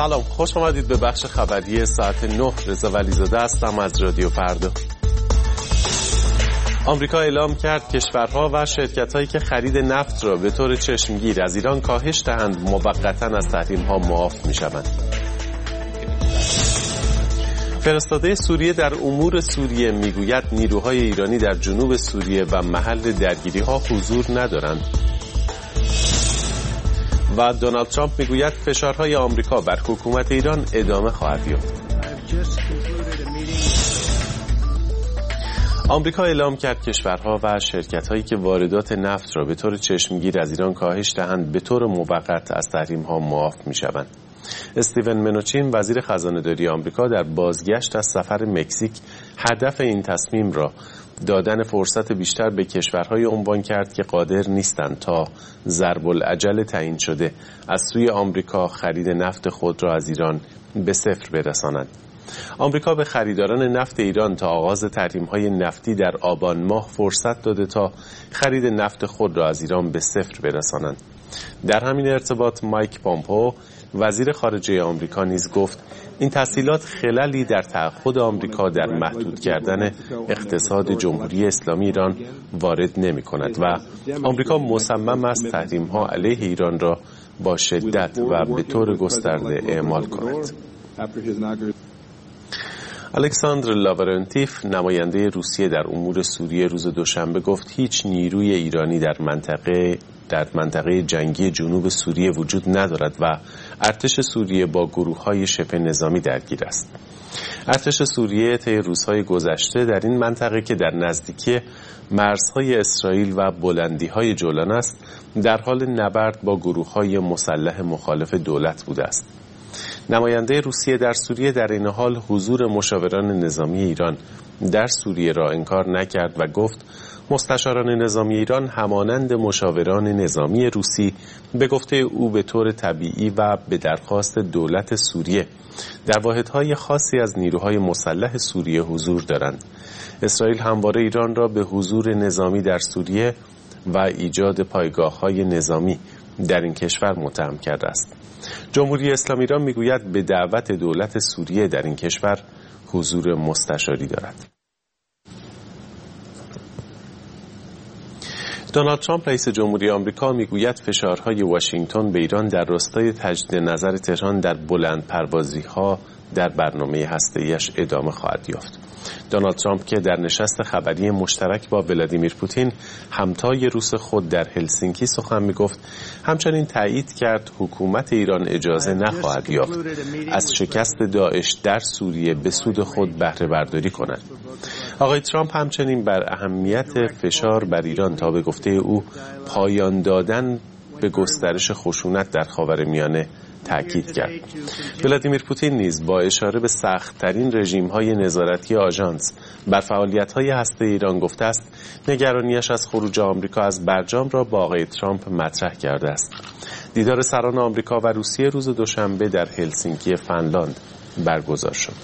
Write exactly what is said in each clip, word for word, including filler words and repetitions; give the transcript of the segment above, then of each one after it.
سلام، خوش آمدید به بخش خبری ساعت نه. رضا ولیزاده هستم از رادیو فردا. آمریکا اعلام کرد کشورها و شرکت‌هایی که خرید نفت را به طور چشمگیر از ایران کاهش دهند موقتاً از تحریم‌ها معاف می‌شوند. فرستاده سوریه در امور سوریه میگوید نیروهای ایرانی در جنوب سوریه و محل درگیری‌ها حضور ندارند. و دونالد ترامپ میگوید فشارهای آمریکا بر حکومت ایران ادامه خواهد یافت. آمریکا اعلام کرد کشورها و شرکت‌هایی که واردات نفت را به طور چشمگیر از ایران کاهش دهند به طور موقت از تحریم‌ها معاف می‌شوند. استیون منوچین وزیر خزانه‌داری آمریکا در بازگشت از سفر مکزیک هدف این تصمیم را دادن فرصت بیشتر به کشورهای عنوان کرد که قادر نیستند تا ضرب العجل تعیین شده از سوی آمریکا خرید نفت خود را از ایران به صفر برسانند. آمریکا به خریداران نفت ایران تا آغاز تحریم‌های نفتی در آبان ماه فرصت داده تا خرید نفت خود را از ایران به صفر برسانند. در همین ارتباط مایک پومپئو وزیر خارجه آمریکا نیز گفت این تسهیلات خللی در تعهد آمریکا در محدود کردن اقتصاد جمهوری اسلامی ایران وارد نمی کند و آمریکا مصمم است تحریم‌ها علیه ایران را با شدت و به طور گسترده اعمال کند. الکساندر لاورنتیف نماینده روسیه در امور سوریه روز دوشنبه گفت هیچ نیروی ایرانی در منطقه در منطقه جنگی جنوب سوریه وجود ندارد و ارتش سوریه با گروه‌های شبه نظامی درگیر است. ارتش سوریه طی روزهای گذشته در این منطقه که در نزدیکی مرزهای اسرائیل و بلندی‌های جولان است، در حال نبرد با گروه‌های مسلح مخالف دولت بوده است. نماینده روسیه در سوریه در این حال حضور مشاوران نظامی ایران در سوریه را انکار نکرد و گفت مستشاران نظامی ایران همانند مشاوران نظامی روسی به گفته او به طور طبیعی و به درخواست دولت سوریه در واحدهای خاصی از نیروهای مسلح سوریه حضور دارند. اسرائیل همواره ایران را به حضور نظامی در سوریه و ایجاد پایگاه‌های نظامی در این کشور متهم کرده است. جمهوری اسلامی ایران میگوید به دعوت دولت سوریه در این کشور حضور مستشاری دارد. دونالد ترامپ رئیس جمهوری آمریکا میگوید فشارهای واشنگتن به ایران در راستای تجدید نظر تهران در بلند پروازی‌ها در برنامه هسته‌ایش ادامه خواهد یافت. دونالد ترامپ که در نشست خبری مشترک با ولادیمیر پوتین همتای روس خود در هلسینکی سخن میگفت، همچنین تایید کرد حکومت ایران اجازه نخواهد یافت از شکست داعش در سوریه به سود خود بهره برداری کند. آقای ترامپ همچنین بر اهمیت فشار بر ایران تا به گفته او پایان دادن به گسترش خشونت در خاورمیانه تأکید کرد. ولادیمیر پوتین نیز با اشاره به سخت‌ترین رژیم‌های نظارتی آژانس بر فعالیت‌های هسته ایران گفته است نگرانیش از خروج آمریکا از برجام را با آقای ترامپ مطرح کرده است. دیدار سران آمریکا و روسیه روز دوشنبه در هلسینکی فنلاند برگزار شد.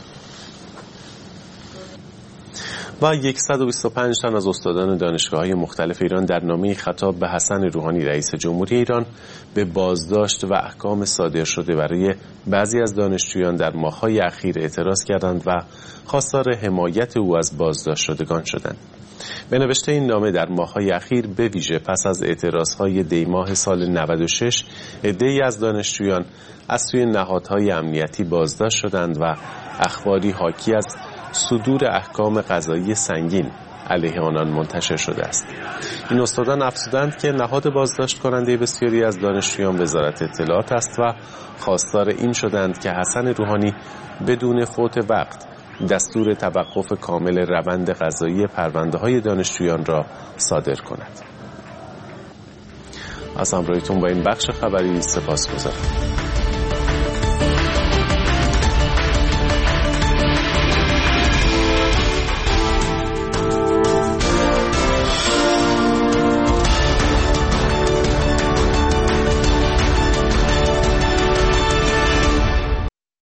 و صد و بیست و پنج تن از استادان دانشگاه‌های مختلف ایران در نامه‌ای خطاب به حسن روحانی رئیس جمهوری ایران به بازداشت و احکام صادر شده برای بعضی از دانشجویان در ماه‌های اخیر اعتراض کردند و خواستار حمایت او از بازداشت شدگان شدند. به نوشته این نامه در ماه‌های اخیر به ویژه پس از اعتراضهای دی ماه سال نود و شش عده‌ای از دانشجویان از سوی نهادهای امنیتی بازداشت شدند و اخباری حاکی از صدور احکام قضایی سنگین علیه آنان منتشر شده است. این استادان افزودند که نهاد بازداشت کننده بسیاری از دانشجویان وزارت اطلاعات است و خواستار این شدند که حسن روحانی بدون فوت وقت دستور توقف کامل روند قضایی پرونده‌های دانشجویان را صادر کند. از همراهیتون با این بخش خبری سپاسگزارم.